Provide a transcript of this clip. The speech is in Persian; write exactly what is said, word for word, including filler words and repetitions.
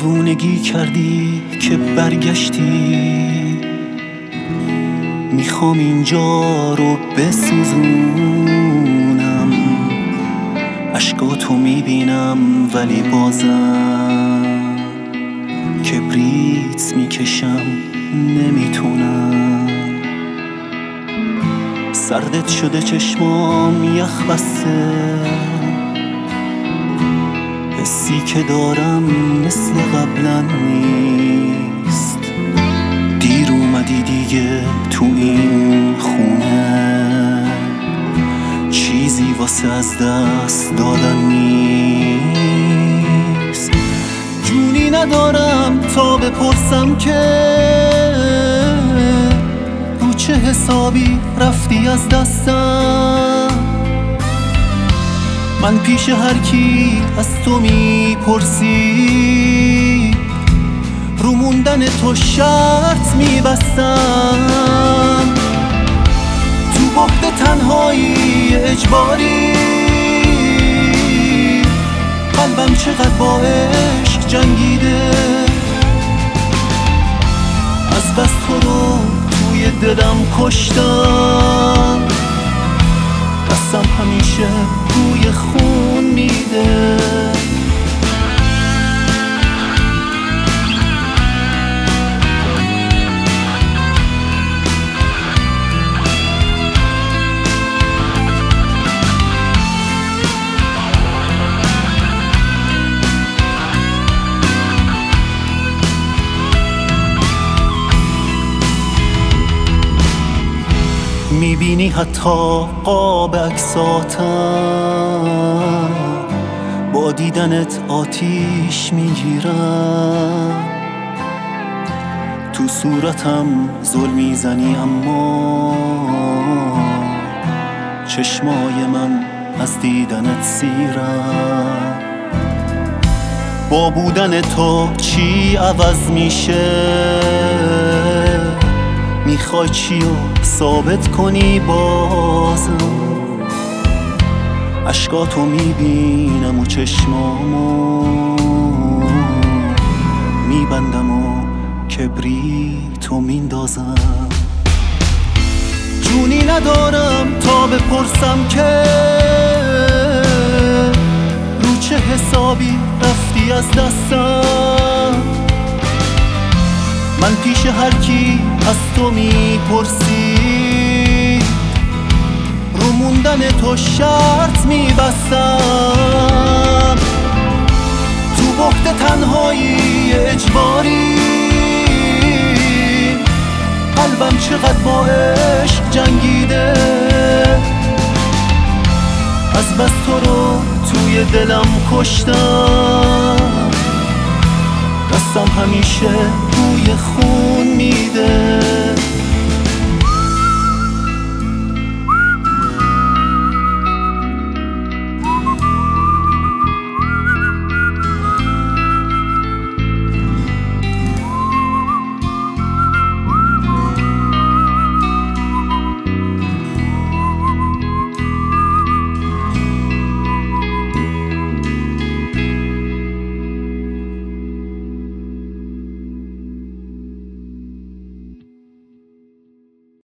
دیوونگی کردی که برگشتی، میخوام اینجا رو بسوزونم. اشکاتو میبینم ولی بازم کبریت میکشم نمیتونم. سردت شده چشمام یخ بسته، حسی که دارم مثل قبلا نیست. دیر اومدی دیگه تو این خونه، چیزی واسه از دست دادن نیست. جونی ندارم تا بپرسم که رو چه حسابی رفتی از دستم. من پیش هر کی از تو میپرسی، رو موندن تو شرط میبستم. تو بعد تنهایی اجباری، قلبم چقدر با عشق جنگیده. از بس تو رو توی دلم کشتم، دستم همیشه بوی خون میده. میبینی حتی قاب عکساتم، با دیدنت آتیش میگیرم. تو صورتم ظلم میزنی اما چشمای من از دیدنت سیرم. با بودن تو چی عوض میشه؟ میخوای چی رو ثابت کنی بازم؟ اشکاتو میبینم و چشمامو میبندم و کبریتو میندازم. جونی ندارم تا بپرسم که رو چه حسابی رفتی از دستم. من پیش هر کی از تو میپرسی، رو موندن تو شرط میبستم. تو بعد تنهایی اجباری، قلبم چقدر با عشق جنگیده. از بس تو رو توی دلم کشتم، دستم همیشه بوی خون میده.